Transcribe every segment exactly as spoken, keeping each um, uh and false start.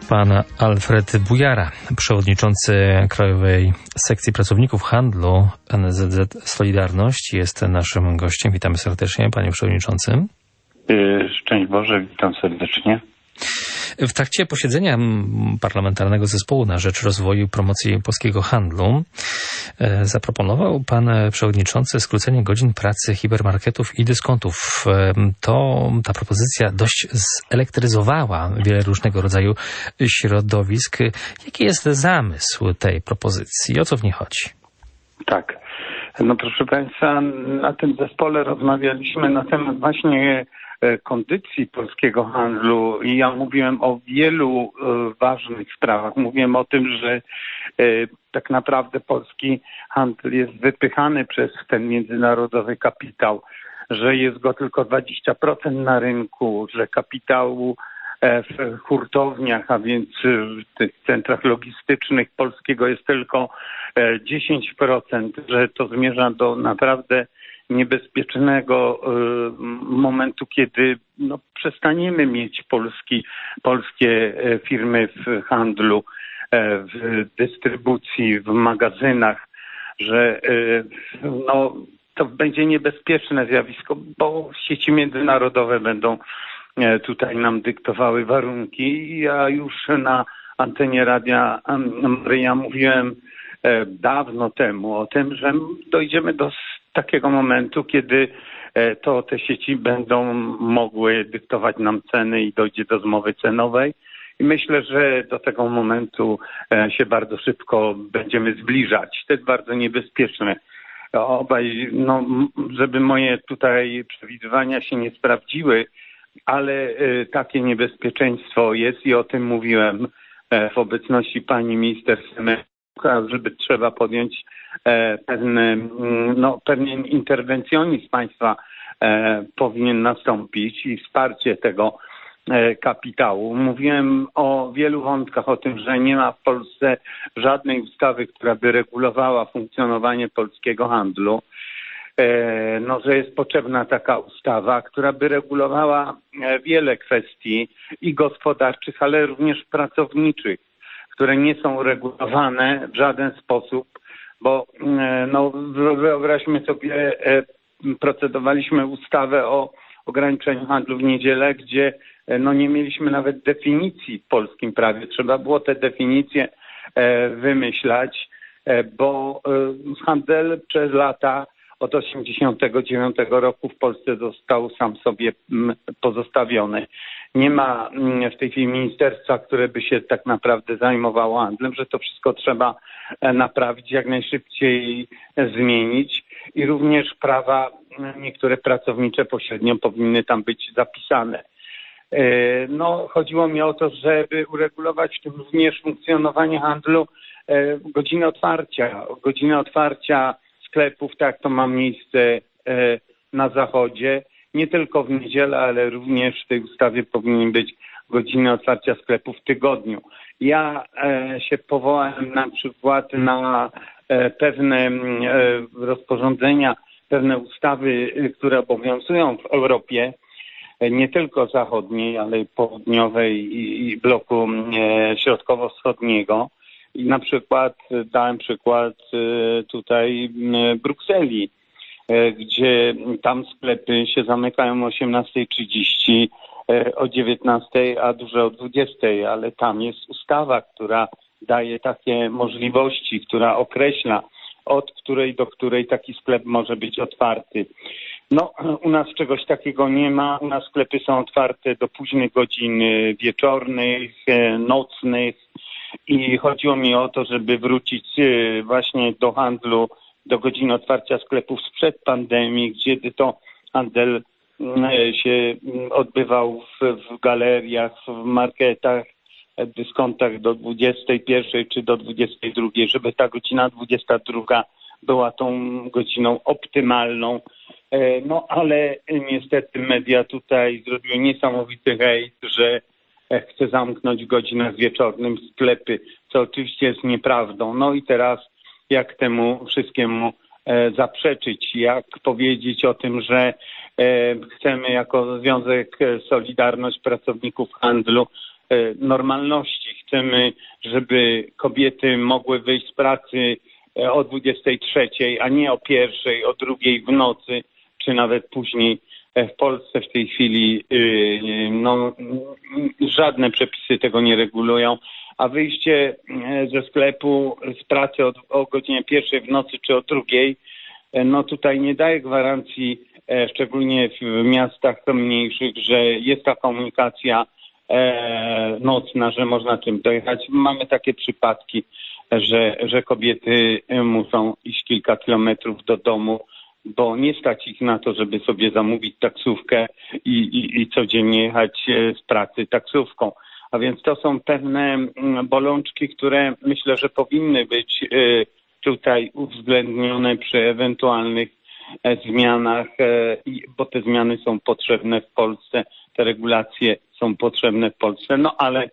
Pan Alfred Bujara, przewodniczący Krajowej Sekcji Pracowników Handlu N S Z Z Solidarność, jest naszym gościem. Witamy serdecznie, panie przewodniczący. Szczęść Boże, witam serdecznie. W trakcie posiedzenia Parlamentarnego Zespołu na rzecz Rozwoju i Promocji Polskiego Handlu zaproponował pan przewodniczący skrócenie godzin pracy hipermarketów i dyskontów. To ta propozycja dość zelektryzowała wiele różnego rodzaju środowisk. Jaki jest zamysł tej propozycji? O co w niej chodzi? Tak. No proszę państwa, na tym zespole rozmawialiśmy na temat właśnie kondycji polskiego handlu i ja mówiłem o wielu ważnych sprawach. Mówiłem o tym, że tak naprawdę polski handel jest wypychany przez ten międzynarodowy kapitał, że jest go tylko dwadzieścia procent na rynku, że kapitału w hurtowniach, a więc w tych centrach logistycznych polskiego jest tylko dziesięć procent, że to zmierza do naprawdę niebezpiecznego momentu, kiedy no, przestaniemy mieć polski, polskie firmy w handlu, w dystrybucji, w magazynach, że no, to będzie niebezpieczne zjawisko, bo sieci międzynarodowe będą tutaj nam dyktowały warunki. Ja już na antenie Radia Maryja mówiłem dawno temu o tym, że dojdziemy do takiego momentu, kiedy to te sieci będą mogły dyktować nam ceny i dojdzie do zmowy cenowej. I myślę, że do tego momentu się bardzo szybko będziemy zbliżać. To jest bardzo niebezpieczne. Obaj, no, żeby moje tutaj przewidywania się nie sprawdziły, ale takie niebezpieczeństwo jest i o tym mówiłem w obecności pani minister Semełka, żeby trzeba podjąć pewne, no, pewien interwencjonizm państwa powinien nastąpić i wsparcie tego kapitału. Mówiłem o wielu wątkach, o tym, że nie ma w Polsce żadnej ustawy, która by regulowała funkcjonowanie polskiego handlu. No, że jest potrzebna taka ustawa, która by regulowała wiele kwestii i gospodarczych, ale również pracowniczych, które nie są regulowane w żaden sposób, bo no, wyobraźmy sobie, procedowaliśmy ustawę o ograniczeniu handlu w niedzielę, gdzie no, nie mieliśmy nawet definicji w polskim prawie. Trzeba było te definicje wymyślać, bo handel przez lata od osiemdziesiątego dziewiątego roku w Polsce został sam sobie pozostawiony. Nie ma w tej chwili ministerstwa, które by się tak naprawdę zajmowało handlem, że to wszystko trzeba naprawić, jak najszybciej zmienić i również prawa niektóre pracownicze pośrednio powinny tam być zapisane. No, chodziło mi o to, żeby uregulować w tym również funkcjonowanie handlu godziny otwarcia, godziny otwarcia sklepów, tak to ma miejsce na zachodzie, nie tylko w niedzielę, ale również w tej ustawie powinny być godziny otwarcia sklepów w tygodniu. Ja się powołałem na przykład na pewne rozporządzenia, pewne ustawy, które obowiązują w Europie, nie tylko zachodniej, ale i południowej i bloku środkowo-wschodniego. I na przykład dałem przykład tutaj Brukseli, gdzie tam sklepy się zamykają o osiemnasta trzydzieści, o dziewiętnasta, a duże o dwudziesta, ale tam jest ustawa, która daje takie możliwości, która określa, od której do której taki sklep może być otwarty. No, u nas czegoś takiego nie ma. U nas sklepy są otwarte do późnych godzin wieczornych, nocnych i chodziło mi o to, żeby wrócić właśnie do handlu, do godziny otwarcia sklepów sprzed pandemii, gdzie to handel się odbywał w, w galeriach, w marketach, w dyskontach do dwudziestej pierwszej czy do dwudziestej drugiej, żeby ta godzina dwudziesta druga była tą godziną optymalną. No ale niestety media tutaj zrobiły niesamowity hejt, że chce zamknąć w godzinach wieczornym sklepy, co oczywiście jest nieprawdą. No i teraz jak temu wszystkiemu zaprzeczyć, jak powiedzieć o tym, że chcemy jako Związek Solidarność Pracowników Handlu normalności. chcemy, żeby kobiety mogły wyjść z pracy o dwudziestej trzeciej, a nie o pierwszej, o drugiej w nocy, czy nawet później. W Polsce w tej chwili no, żadne przepisy tego nie regulują, a wyjście ze sklepu z pracy o, o godzinie pierwszej w nocy czy o drugiej, no tutaj nie daje gwarancji, szczególnie w miastach mniejszych, że jest ta komunikacja nocna, że można czym dojechać. Mamy takie przypadki, że, że kobiety muszą iść kilka kilometrów do domu, bo nie stać ich na to, żeby sobie zamówić taksówkę i, i, i codziennie jechać z pracy taksówką. A więc to są pewne bolączki, które myślę, że powinny być tutaj uwzględnione przy ewentualnych zmianach, bo te zmiany są potrzebne w Polsce, te regulacje są potrzebne w Polsce, no ale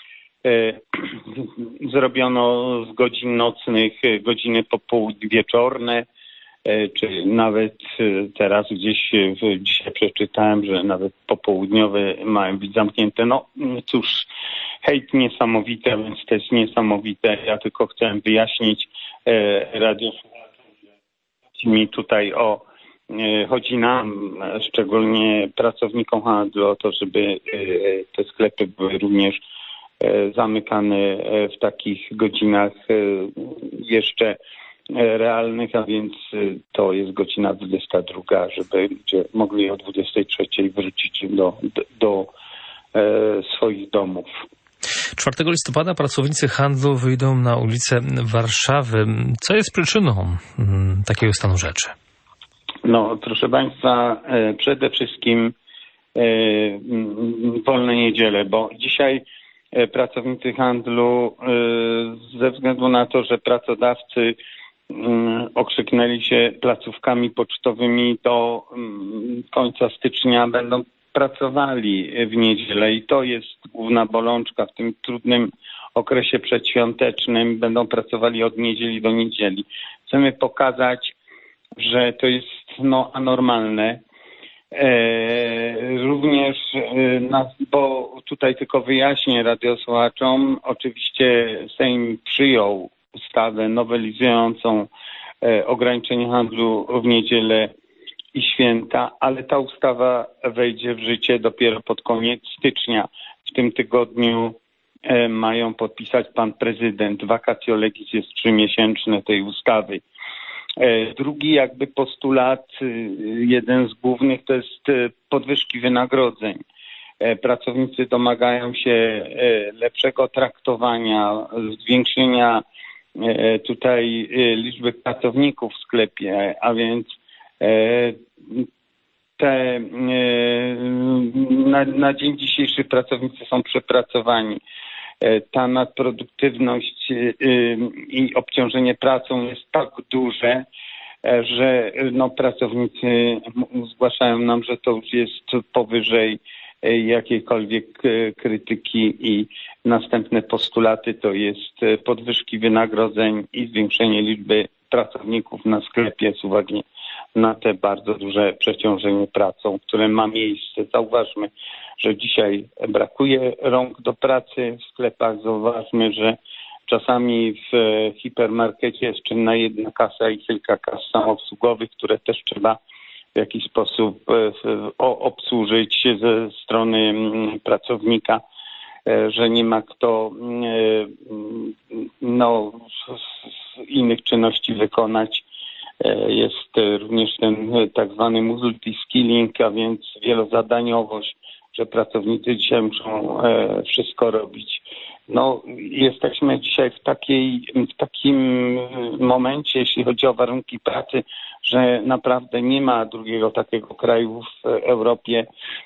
zrobiono z godzin nocnych godziny popołudniowe, czy nawet teraz gdzieś dzisiaj przeczytałem, że nawet popołudniowe mają być zamknięte. No cóż, hejt niesamowity, więc to jest niesamowite. Ja tylko chciałem wyjaśnić radiosłuchaczom, że chodzi mi tutaj o, chodzi nam, szczególnie pracownikom handlu, o to, żeby te sklepy były również zamykane w takich godzinach jeszcze realnych, a więc to jest godzina dwudziesta druga, żeby ludzie mogli o dwudziestej trzeciej wrócić do, do, do e, swoich domów. czwartego listopada pracownicy handlu wyjdą na ulice Warszawy. Co jest przyczyną mm, takiego stanu rzeczy? No, proszę Państwa, e, przede wszystkim e, wolne niedziele, bo dzisiaj e, pracownicy handlu e, ze względu na to, że pracodawcy okrzyknęli się placówkami pocztowymi, do końca stycznia będą pracowali w niedzielę i to jest główna bolączka w tym trudnym okresie przedświątecznym. Będą pracowali od niedzieli do niedzieli. Chcemy pokazać, że to jest no, anormalne. E, również, e, na, bo tutaj tylko wyjaśnię radiosłuchaczom, oczywiście Sejm przyjął ustawę nowelizującą e, ograniczenie handlu w niedzielę i święta, ale ta ustawa wejdzie w życie dopiero pod koniec stycznia. W tym tygodniu e, mają podpisać pan prezydent. Vacatio legis jest trzymiesięczne tej ustawy. E, drugi jakby postulat, e, jeden z głównych, to jest e, podwyżki wynagrodzeń. E, pracownicy domagają się e, lepszego traktowania, zwiększenia tutaj liczby pracowników w sklepie, a więc te na, na dzień dzisiejszy pracownicy są przepracowani. Ta nadproduktywność i obciążenie pracą jest tak duże, że no, pracownicy zgłaszają nam, że to już jest powyżej jakiejkolwiek krytyki i następne postulaty to jest podwyżki wynagrodzeń i zwiększenie liczby pracowników na sklepie z uwagi na te bardzo duże przeciążenie pracą, które ma miejsce. Zauważmy, że dzisiaj brakuje rąk do pracy w sklepach. Zauważmy, że czasami w hipermarkecie jest czynna jedna kasa i kilka kas samoobsługowych, które też trzeba w jakiś sposób obsłużyć ze strony pracownika, że nie ma kto no, innych czynności wykonać. Jest również ten tak zwany multiskilling, a więc wielozadaniowość, że pracownicy dzisiaj muszą wszystko robić. No, jesteśmy dzisiaj w takiej, w takim momencie, jeśli chodzi o warunki pracy, że naprawdę nie ma drugiego takiego kraju w Europie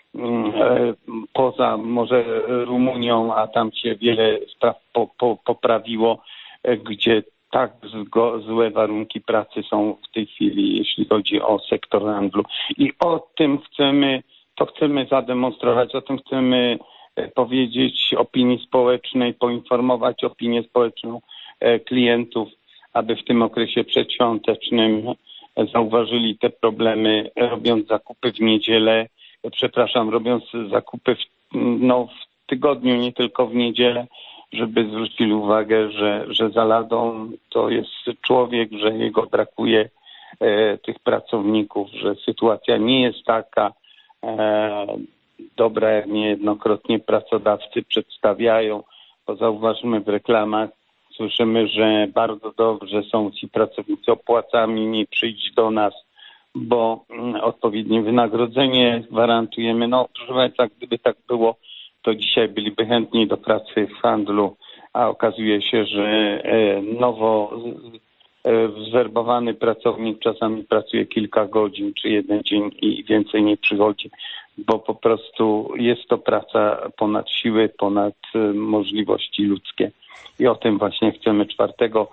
poza może Rumunią, a tam się wiele spraw po, po, poprawiło, gdzie tak złe warunki pracy są w tej chwili, jeśli chodzi o sektor handlu. I o tym chcemy, to chcemy zademonstrować, o tym chcemy powiedzieć opinii społecznej, poinformować opinię społeczną klientów, aby w tym okresie przedświątecznym zauważyli te problemy, robiąc zakupy w niedzielę, przepraszam, robiąc zakupy w, no, w tygodniu, nie tylko w niedzielę, żeby zwrócili uwagę, że, że za ladą to jest człowiek, że jego brakuje e, tych pracowników, że sytuacja nie jest taka e, dobra, jak niejednokrotnie pracodawcy przedstawiają, bo zauważmy w reklamach, słyszymy, że bardzo dobrze są ci pracownicy opłacani, nie przyjdź do nas, bo odpowiednie wynagrodzenie gwarantujemy. No proszę Państwa, gdyby tak było, to dzisiaj byliby chętni do pracy w handlu, a okazuje się, że nowo zwerbowany pracownik czasami pracuje kilka godzin czy jeden dzień i więcej nie przychodzi, bo po prostu jest to praca ponad siły, ponad możliwości ludzkie. I o tym właśnie chcemy czwartego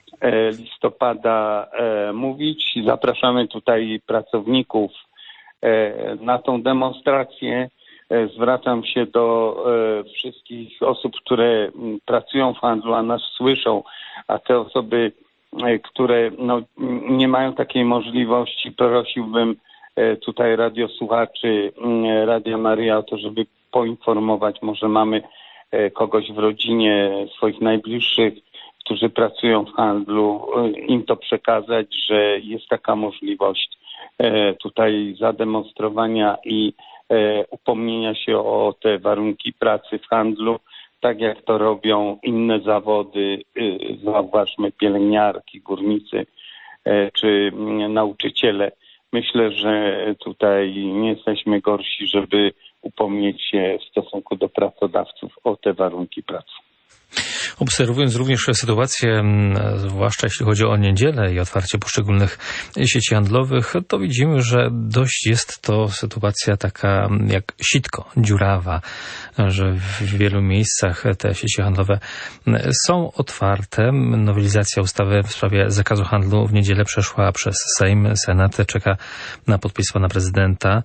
listopada mówić. Zapraszamy tutaj pracowników na tą demonstrację. Zwracam się do wszystkich osób, które pracują w handlu, a nas słyszą, a te osoby, które no, nie mają takiej możliwości, prosiłbym tutaj radiosłuchaczy Radia Maryja o to, żeby poinformować, może mamy kogoś w rodzinie, swoich najbliższych, którzy pracują w handlu, im to przekazać, że jest taka możliwość tutaj zademonstrowania i upomnienia się o te warunki pracy w handlu, tak jak to robią inne zawody, zauważmy pielęgniarki, górnicy czy nauczyciele. Myślę, że tutaj nie jesteśmy gorsi, żeby upomnieć się w stosunku do pracodawców o te warunki pracy. Obserwując również sytuację, zwłaszcza jeśli chodzi o niedzielę i otwarcie poszczególnych sieci handlowych, to widzimy, że dość jest to sytuacja taka jak sitko, dziurawa, że w wielu miejscach te sieci handlowe są otwarte. Nowelizacja ustawy w sprawie zakazu handlu w niedzielę przeszła przez Sejm. Senat czeka na podpis pana prezydenta.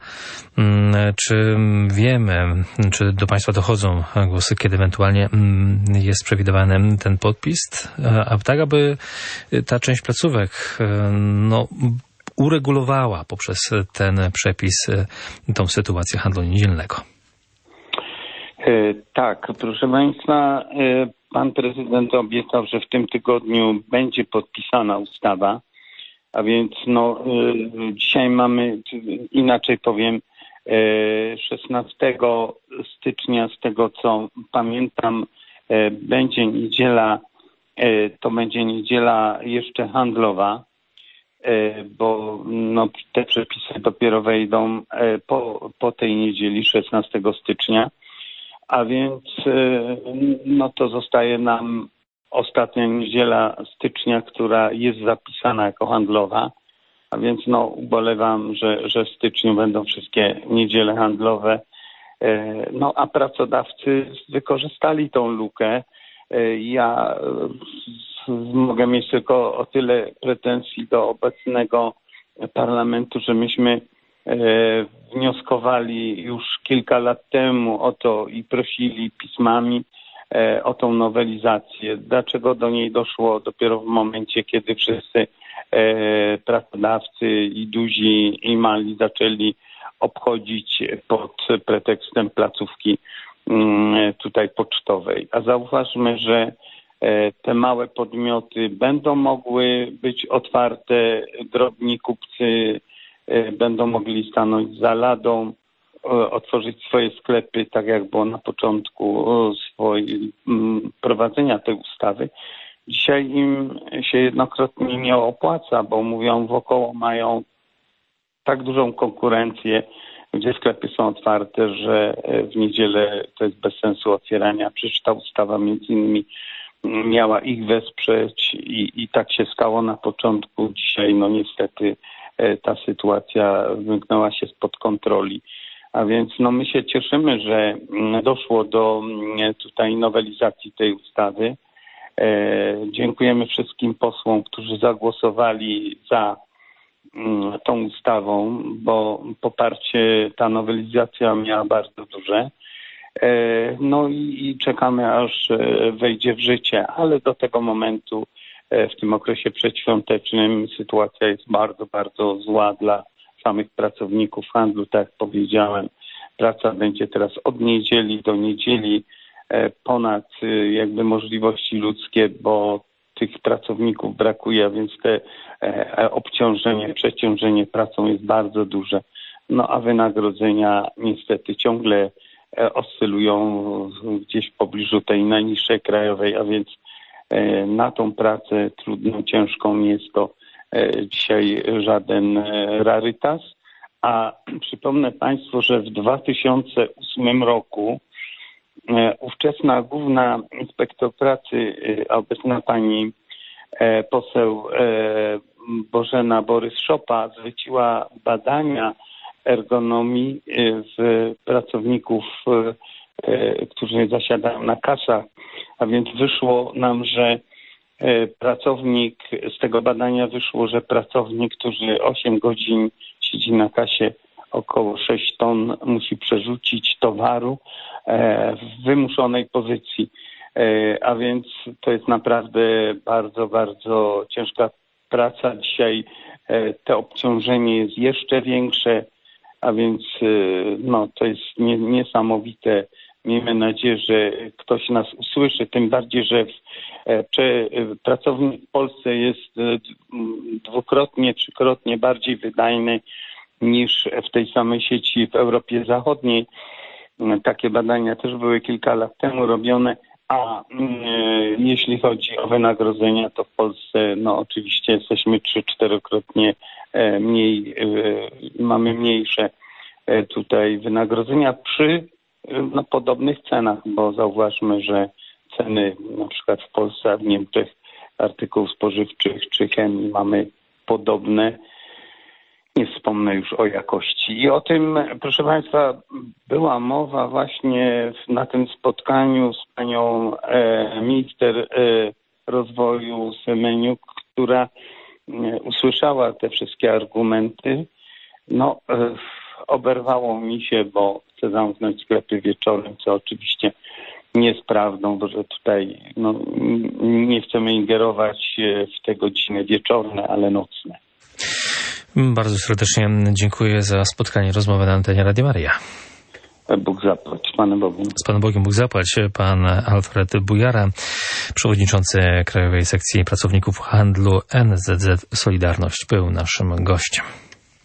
Czy wiemy, czy do państwa dochodzą głosy, kiedy ewentualnie jest przewidywany ten podpis, a tak, aby ta część placówek no, uregulowała poprzez ten przepis tą sytuację handlu niedzielnego? Tak, proszę Państwa, pan prezydent obiecał, że w tym tygodniu będzie podpisana ustawa, a więc no, dzisiaj mamy, inaczej powiem, szesnastego stycznia, z tego co pamiętam, będzie niedziela, to będzie niedziela jeszcze handlowa, bo no, te przepisy dopiero wejdą po, po tej niedzieli szesnastego stycznia, a więc no to zostaje nam ostatnia niedziela stycznia, która jest zapisana jako handlowa, a więc no ubolewam, że, że w styczniu będą wszystkie niedziele handlowe. No a pracodawcy wykorzystali tą lukę. Ja mogę mieć tylko o tyle pretensji do obecnego parlamentu, że myśmy wnioskowali już kilka lat temu o to i prosili pismami o tą nowelizację. Dlaczego do niej doszło dopiero w momencie, kiedy wszyscy pracodawcy i duzi i mali zaczęli obchodzić pod pretekstem placówki tutaj pocztowej. A zauważmy, że te małe podmioty będą mogły być otwarte, drobni kupcy będą mogli stanąć za ladą, otworzyć swoje sklepy, tak jak było na początku swojej, prowadzenia tej ustawy. Dzisiaj im się jednokrotnie nie opłaca, bo mówią, wokoło mają tak dużą konkurencję, gdzie sklepy są otwarte, że w niedzielę to jest bez sensu otwierania. Przecież ta ustawa między innymi miała ich wesprzeć i, i tak się stało na początku. Dzisiaj no niestety ta sytuacja wymknęła się spod kontroli. A więc no my się cieszymy, że doszło do tutaj nowelizacji tej ustawy. Dziękujemy wszystkim posłom, którzy zagłosowali za tą ustawą, bo poparcie ta nowelizacja miała bardzo duże. No i, i czekamy, aż wejdzie w życie, ale do tego momentu w tym okresie przedświątecznym sytuacja jest bardzo, bardzo zła dla samych pracowników handlu. Tak jak powiedziałem, praca będzie teraz od niedzieli do niedzieli. ponad jakby możliwości ludzkie, bo tych pracowników brakuje, a więc te obciążenie, przeciążenie pracą jest bardzo duże. No a wynagrodzenia niestety ciągle oscylują gdzieś w pobliżu tej najniższej krajowej, a więc na tą pracę trudną, ciężką jest to dzisiaj żaden rarytas. A przypomnę Państwu, że w dwa tysiące ósmym roku ówczesna główna inspektor pracy, obecna pani poseł Bożena Borys-Szopa zleciła badania ergonomii w pracowników, którzy zasiadają na kasach, a więc wyszło nam, że pracownik, z tego badania wyszło, że pracownik, który osiem godzin siedzi na kasie, około sześć ton musi przerzucić towaru w wymuszonej pozycji. A więc to jest naprawdę bardzo, bardzo ciężka praca. Dzisiaj to obciążenie jest jeszcze większe, a więc no, to jest nie, niesamowite. Miejmy nadzieję, że ktoś nas usłyszy, tym bardziej, że w, czy, pracownik w Polsce jest dwukrotnie, trzykrotnie bardziej wydajny niż w tej samej sieci w Europie Zachodniej. Takie badania też były kilka lat temu robione, a e, jeśli chodzi o wynagrodzenia, to w Polsce no oczywiście jesteśmy trzy czterokrotnie e, mniej, e, mamy mniejsze e, tutaj wynagrodzenia przy e, no, podobnych cenach, bo zauważmy, że ceny na przykład w Polsce, a w Niemczech artykułów spożywczych czy chemii mamy podobne. Nie wspomnę już o jakości. I o tym, proszę Państwa, była mowa właśnie na tym spotkaniu z panią e, minister e, rozwoju Semeniuk, która e, usłyszała te wszystkie argumenty. No, e, oberwało mi się, bo chcę zamknąć sklepy wieczorem, co oczywiście nie jest prawdą, bo że tutaj no, nie chcemy ingerować w te godziny wieczorne, ale nocne. Bardzo serdecznie dziękuję za spotkanie, rozmowę na antenie Radia Maryja. Bóg zapłać, z Panem Bogiem. Z Panem Bogiem Bóg zapłać. Pan Alfred Bujara, przewodniczący Krajowej Sekcji Pracowników Handlu N Z Z Solidarność, był naszym gościem.